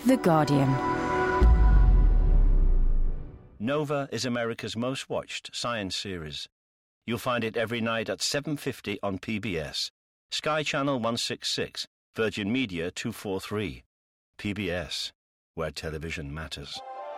The Guardian. Nova is America's most watched science series. You'll find it every night at 7:50 on PBS, Sky Channel 166, Virgin Media 243. PBS, where television matters.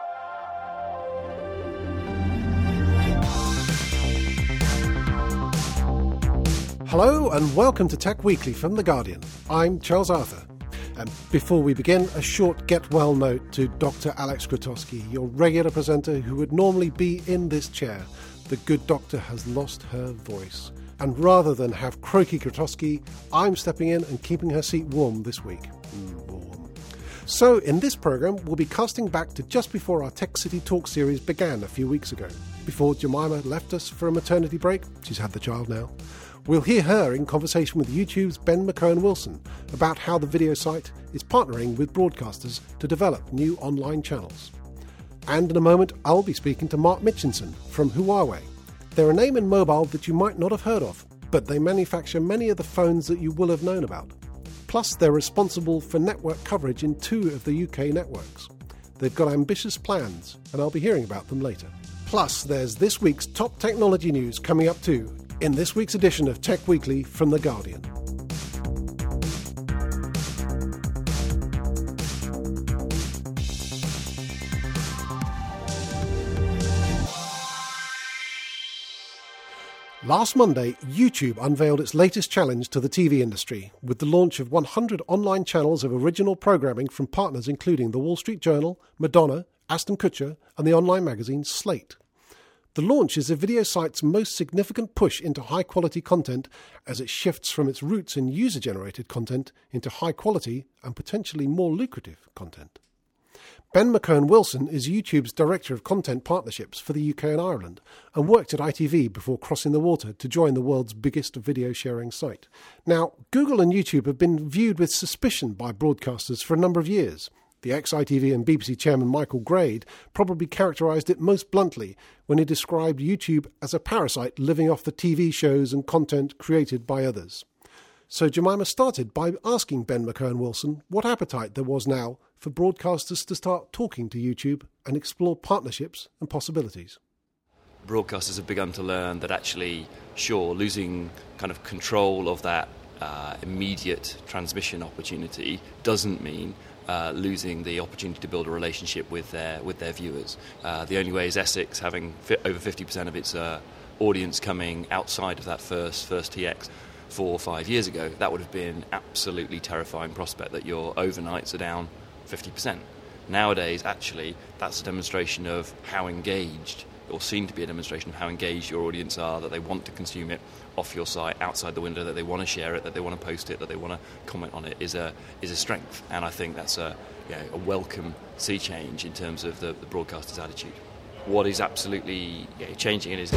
Hello and welcome to Tech Weekly from The Guardian. I'm Charles Arthur. And before we begin, a short get-well note to Dr. Alex Grotowski, your regular presenter who would normally be in this chair. The good doctor has lost her voice. And rather than have croaky Grotowski, I'm stepping in and keeping her seat warm this week. Warm. So in this programme, we'll be casting back to just before our Tech City Talk series began a few weeks ago. Before Jemima left us for a maternity break, she's had the child now. We'll hear her in conversation with YouTube's Ben McKeown-Wilson about how the video site is partnering with broadcasters to develop new online channels. And in a moment, I'll be speaking to Mark Mitchinson from Huawei. They're a name in mobile that you might not have heard of, but they manufacture many of the phones that you will have known about. Plus, they're responsible for network coverage in 2 of the UK networks. They've got ambitious plans, and I'll be hearing about them later. Plus, there's this week's top technology news coming up too, in this week's edition of Tech Weekly from The Guardian. Last Monday, YouTube unveiled its latest challenge to the TV industry with the launch of 100 online channels of original programming from partners including The Wall Street Journal, Madonna, Ashton Kutcher and the online magazine Slate. The launch is the video site's most significant push into high-quality content as it shifts from its roots in user-generated content into high-quality and potentially more lucrative content. Ben McKeown-Wilson is YouTube's Director of Content Partnerships for the UK and Ireland and worked at ITV before crossing the water to join the world's biggest video-sharing site. Now, Google and YouTube have been viewed with suspicion by broadcasters for a number of years. The ex-ITV and BBC chairman Michael Grade probably characterised it most bluntly when he described YouTube as a parasite living off the TV shows and content created by others. So Jemima started by asking Ben McKeown-Wilson what appetite there was now for broadcasters to start talking to YouTube and explore partnerships and possibilities. Broadcasters have begun to learn that actually, sure, losing kind of control of that immediate transmission opportunity doesn't mean losing the opportunity to build a relationship with their viewers. The only way is Essex having over 50% of its audience coming outside of that first TX 4 or 5 years ago. That would have been absolutely terrifying prospect that your overnights are down 50%. Nowadays, actually, that's a demonstration of how engaged, or seen to be a demonstration of how engaged your audience are, that they want to consume it off your site, outside the window, that they want to share it, that they want to post it, that they want to comment on it, is a strength. And I think that's a welcome sea change in terms of the broadcaster's attitude. What is absolutely changing is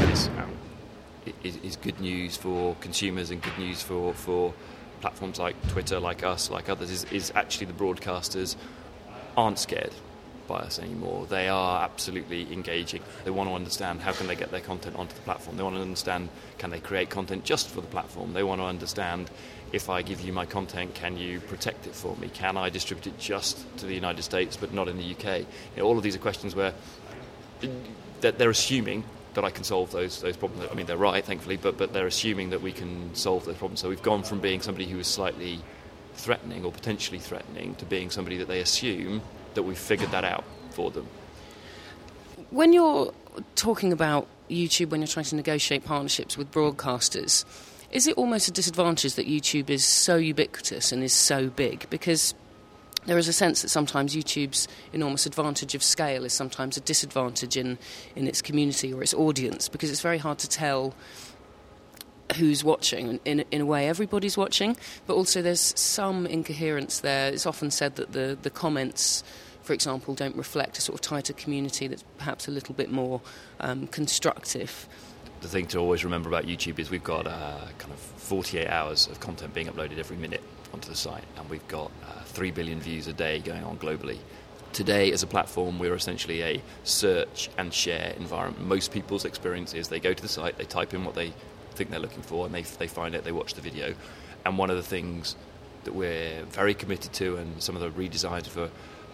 good news for consumers and good news for platforms like Twitter, like us, like others, is actually the broadcasters aren't scared by us anymore. They are absolutely engaging. They want to understand how can they get their content onto the platform. They want to understand, can they create content just for the platform. They want to understand, if I give you my content, can you protect it for me? Can I distribute it just to the United States but not in the UK? All of these are questions where they're assuming that I can solve those problems. I mean, they're right, thankfully, but they're assuming that we can solve those problems. So we've gone from being somebody who is slightly threatening or potentially threatening to being somebody that they assume that we've figured that out for them. When you're talking about YouTube, when you're trying to negotiate partnerships with broadcasters, is it almost a disadvantage that YouTube is so ubiquitous and is so big? Because there is a sense that sometimes YouTube's enormous advantage of scale is sometimes a disadvantage in its community or its audience, because it's very hard to tell who's watching. In a way, everybody's watching, but also there's some incoherence there. It's often said that the comments, for example, don't reflect a sort of tighter community that's perhaps a little bit more constructive. The thing to always remember about YouTube is we've got kind of 48 hours of content being uploaded every minute onto the site, and we've got 3 billion views a day going on globally. Today, as a platform, we're essentially a search and share environment. Most people's experience is they go to the site, they type in what they think they're looking for, and they find it, they watch the video. And one of the things that we're very committed to, and some of the redesigns for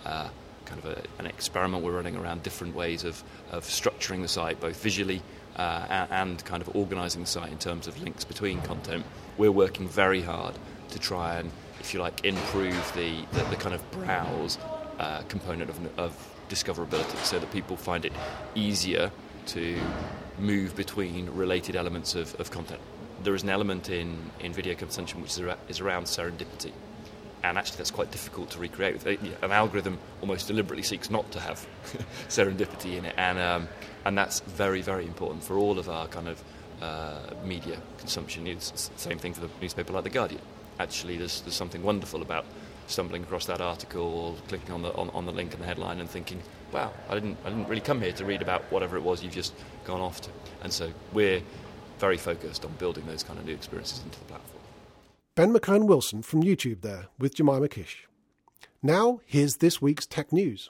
kind of an experiment we're running around different ways of structuring the site, both visually and kind of organising the site in terms of links between content. We're working very hard to try and, if you like, improve the kind of browse component of discoverability, so that people find it easier to move between related elements of content. There is an element in video consumption which is around serendipity. And actually that's quite difficult to recreate. An algorithm almost deliberately seeks not to have serendipity in it, and that's very, very important for all of our kind of media consumption. It's the same thing for the newspaper like The Guardian. Actually, there's something wonderful about stumbling across that article or clicking on the link in the headline and thinking, wow, I didn't really come here to read about whatever it was you've just gone off to. And so we're very focused on building those kind of new experiences into the platform. Ben McCone-Wilson from YouTube there with Jemima Kish. Now, here's this week's tech news.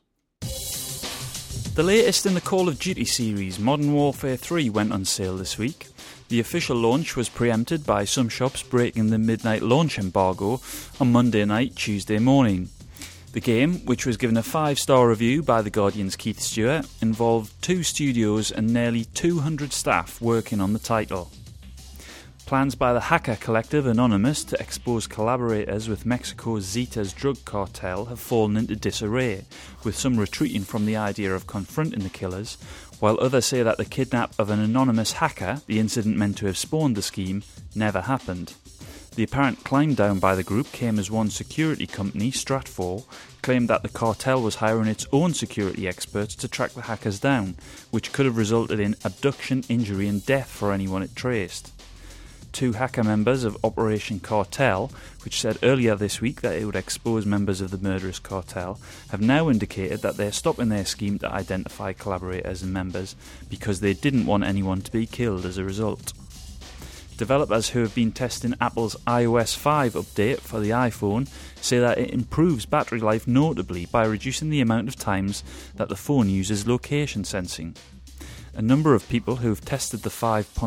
The latest in the Call of Duty series, Modern Warfare 3, went on sale this week. The official launch was preempted by some shops breaking the midnight launch embargo on Monday night, Tuesday morning. The game, which was given a 5-star review by The Guardian's Keith Stewart, involved 2 studios and nearly 200 staff working on the title. Plans by the hacker collective Anonymous to expose collaborators with Mexico's Zetas drug cartel have fallen into disarray, with some retreating from the idea of confronting the killers, while others say that the kidnap of an anonymous hacker, the incident meant to have spawned the scheme, never happened. The apparent climb down by the group came as one security company, Stratfor, claimed that the cartel was hiring its own security experts to track the hackers down, which could have resulted in abduction, injury and death for anyone it traced. 2 hacker members of Operation Cartel, which said earlier this week that it would expose members of the murderous cartel, have now indicated that they're stopping their scheme to identify collaborators and members because they didn't want anyone to be killed as a result. Developers who have been testing Apple's iOS 5 update for the iPhone say that it improves battery life notably by reducing the amount of times that the phone uses location sensing. A number of people who have tested the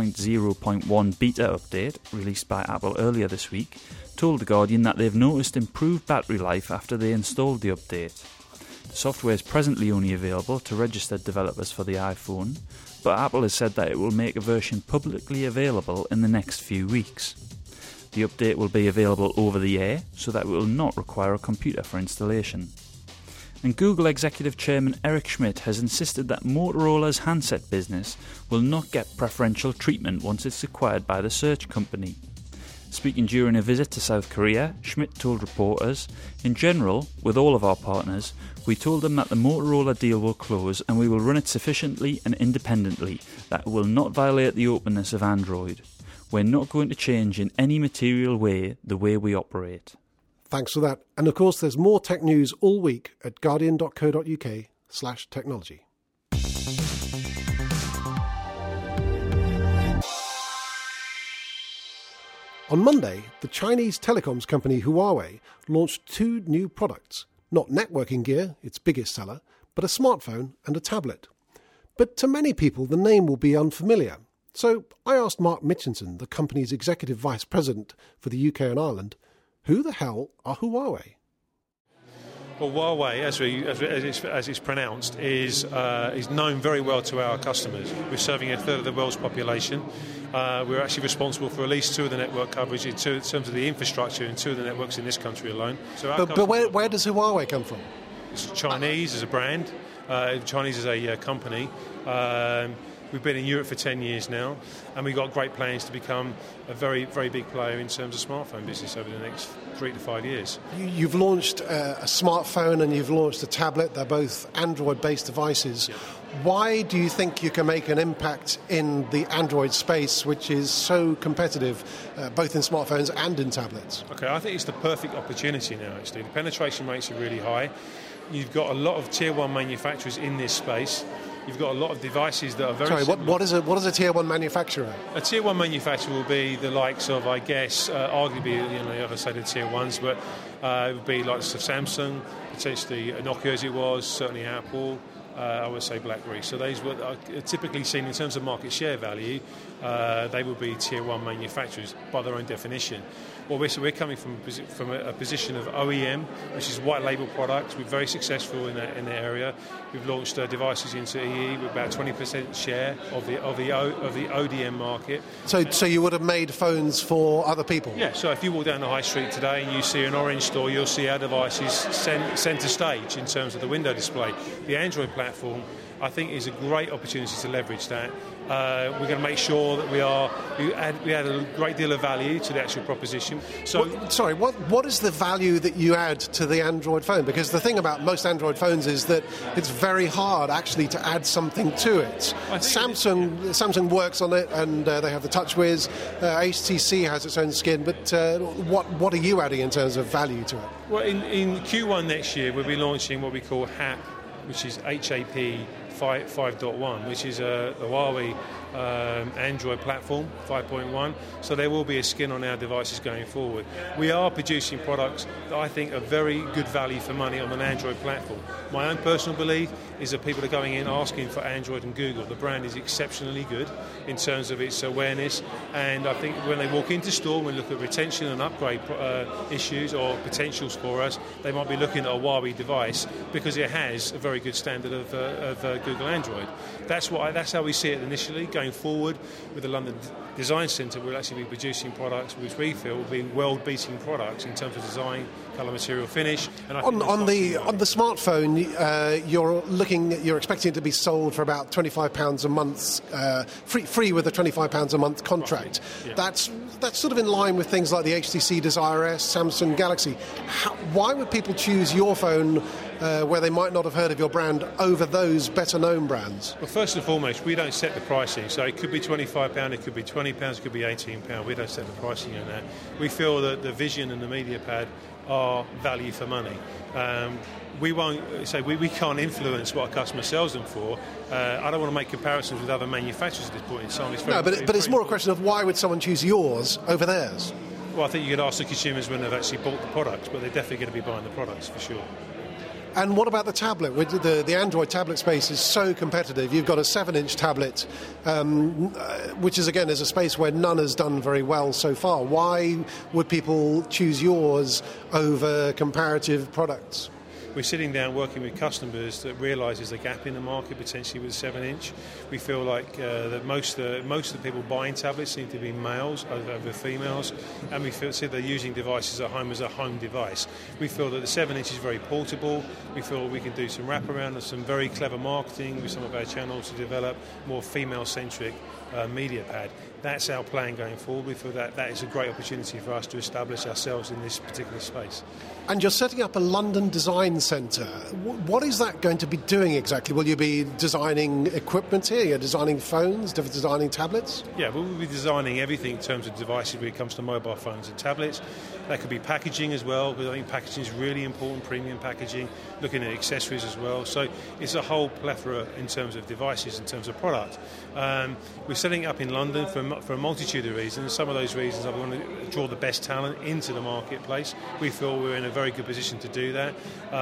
5.0.1 beta update, released by Apple earlier this week, told The Guardian that they've noticed improved battery life after they installed the update. The software is presently only available to registered developers for the iPhone, but Apple has said that it will make a version publicly available in the next few weeks. The update will be available over the air, so that it will not require a computer for installation. And Google Executive Chairman Eric Schmidt has insisted that Motorola's handset business will not get preferential treatment once it's acquired by the search company. Speaking during a visit to South Korea, Schmidt told reporters, "In general, with all of our partners, we told them that the Motorola deal will close and we will run it sufficiently and independently that it will not violate the openness of Android. We're not going to change in any material way the way we operate." Thanks for that. And of course, there's more tech news all week at guardian.co.uk/technology. On Monday, the Chinese telecoms company Huawei launched 2 new products. Not networking gear, its biggest seller, but a smartphone and a tablet. But to many people, the name will be unfamiliar. So I asked Mark Mitchinson, the company's executive vice president for the UK and Ireland, who the hell are Huawei? Well, Huawei, as it's pronounced, is known very well to our customers. We're serving 1/3 of the world's population. We're actually responsible for at least 2 of the network coverage in terms of the infrastructure in 2 of the networks in this country alone. So but where does Huawei come from? It's Chinese as a brand. Chinese as a company. We've been in Europe for 10 years now, and we've got great plans to become a very, very big player in terms of smartphone business over the next 3 to 5 years. You've launched a smartphone and you've launched a tablet. They're both Android-based devices. Yep. Why do you think you can make an impact in the Android space, which is so competitive, both in smartphones and in tablets? Okay, I think it's the perfect opportunity now, actually. The penetration rates are really high. You've got a lot of Tier 1 manufacturers in this space. You've got a lot of devices that are very Sorry, what is a Tier 1 manufacturer? A Tier 1 manufacturer will be the likes of, I guess, arguably, you ever say the Tier 1s, but it would be like Samsung, potentially Nokia as it was, certainly Apple, I would say BlackBerry. So those were typically seen in terms of market share value, they would be Tier 1 manufacturers by their own definition. Well, we're coming from a position of OEM, which is white label products. We're very successful in that area. We've launched devices into EE with about 20% share of the ODM market. So you would have made phones for other people? Yeah. So if you walk down the high street today and you see an Orange store, you'll see our devices centre stage in terms of the window display. The Android platform, I think, is a great opportunity to leverage that. We're going to make sure that we add a great deal of value to the actual proposition. So, what is the value that you add to the Android phone? Because the thing about most Android phones is that it's very hard actually to add something to it. Samsung works on it, and they have the TouchWiz. HTC has its own skin, but what are you adding in terms of value to it? Well, in Q1 next year, we'll be launching what we call HAP, which is HAP 5.1, which is the Huawei Android platform 5.1. So there will be a skin on our devices going forward. We are producing products that I think are very good value for money on an Android platform. My own personal belief is that people are going in asking for Android and Google. The brand is exceptionally good in terms of its awareness, and I think when they walk into store, when we look at retention and upgrade issues or potentials for us, they might be looking at a Huawei device because it has a very good standard of Google Android. That's how we see it initially. Going forward with the London Design Centre, we'll actually be producing products which we feel will be world-beating products in terms of design, colour, material, finish. And on the smartphone, you're expecting it to be sold for about £25 a month, free with a £25 a month contract. Yeah. That's sort of in line with things like the HTC Desire S, Samsung Galaxy. Why would people choose your phone where they might not have heard of your brand over those better-known brands? Well, first and foremost, we don't set the pricing. So it could be £25, it could be £20, it could be £18. We don't set the pricing on that. We feel that the Vision and the MediaPad are value for money. We can't influence what a customer sells them for. I don't want to make comparisons with other manufacturers at this point in time. But it's more a question of why would someone choose yours over theirs? Well, I think you could ask the consumers when they've actually bought the products, but they're definitely going to be buying the products for sure. And what about the tablet? The Android tablet space is so competitive. You've got a 7-inch tablet, which is a space where none has done very well so far. Why would people choose yours over comparative products? We're sitting down working with customers that realise there's a gap in the market potentially with 7-inch. We feel like that most of the people buying tablets seem to be males over females, and we see they're using devices at home as a home device. We feel that the 7-inch is very portable. We feel we can do some wraparound and some very clever marketing with some of our channels to develop more female-centric MediaPad. That's our plan going forward. We feel that is a great opportunity for us to establish ourselves in this particular space. And you're setting up a London Design Centre. What is that going to be doing exactly? Will you be designing equipment here? You're designing phones, designing tablets? Yeah, we'll be designing everything in terms of devices when it comes to mobile phones and tablets. That could be packaging as well, because I think packaging is really important, premium packaging, looking at accessories as well. So it's a whole plethora in terms of devices, in terms of product. We're setting it up in London for a multitude of reasons. Some of those reasons I want to draw the best talent into the marketplace. We feel we're in a very good position to do that.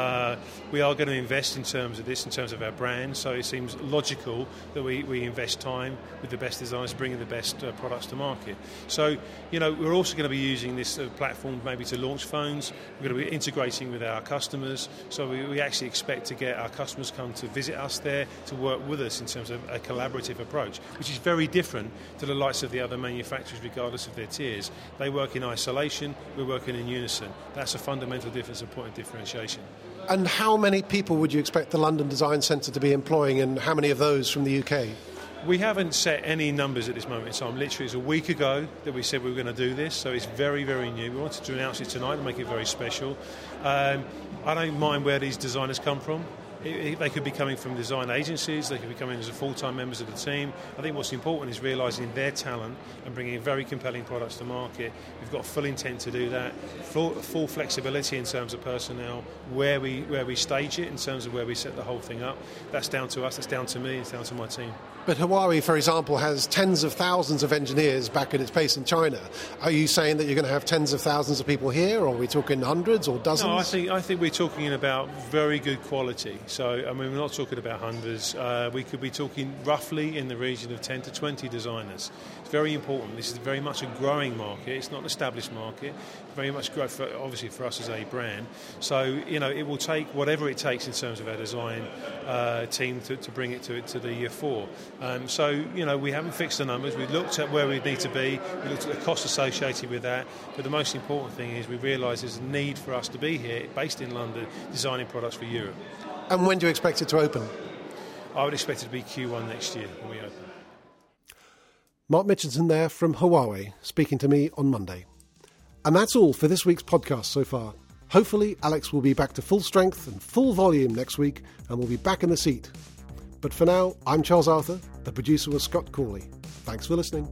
We are going to invest in terms of this, in terms of our brand, so it seems logical that we invest time with the best designers, bringing the best products to market. So, we're also going to be using this platform maybe to launch phones. We're going to be integrating with our customers, so we actually expect to get our customers come to visit us there, to work with us in terms of a collaborative approach, which is very different to the likes of the other manufacturers regardless of their tiers. They work in isolation, we're working in unison. That's a fundamental difference, a point of differentiation. And how many people would you expect the London Design Centre to be employing, and how many of those from the UK? We haven't set any numbers at this moment in time. Literally, it's a week ago that we said we were going to do this, so it's very, very new. We wanted to announce it tonight and make it very special. I don't mind where these designers come from. They could be coming from design agencies, they could be coming as full-time members of the team. I think what's important is realising their talent and bringing very compelling products to market. We've got full intent to do that, full flexibility in terms of personnel, where we stage it, in terms of where we set the whole thing up. That's down to us, that's down to me, it's down to my team. But Huawei, for example, has tens of thousands of engineers back at its base in China. Are you saying that you're going to have tens of thousands of people here, or are we talking hundreds or dozens? No, I think we're talking about very good quality. So, I mean, we're not talking about hundreds. We could be talking roughly in the region of 10 to 20 designers. It's very important. This is very much a growing market. It's not an established market. Very much growth, obviously, for us as a brand. So, it will take whatever it takes in terms of our design team to bring it to the year 4. So, we haven't fixed the numbers. We've looked at where we need to be. We looked at the cost associated with that. But the most important thing is we realise there's a need for us to be here, based in London, designing products for Europe. And when do you expect it to open? I would expect it to be Q1 next year when we open. Mark Mitchinson there from Huawei, speaking to me on Monday. And that's all for this week's podcast so far. Hopefully, Alex will be back to full strength and full volume next week, and we'll be back in the seat. But for now, I'm Charles Arthur. The producer was Scott Corley. Thanks for listening.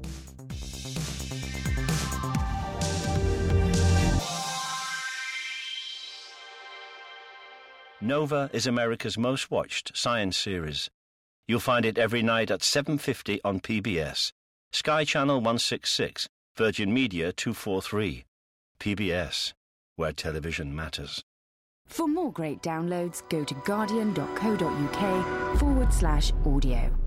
Nova is America's most watched science series. You'll find it every night at 7:50 on PBS, Sky Channel 166, Virgin Media 243. PBS, where television matters. For more great downloads, go to guardian.co.uk/audio.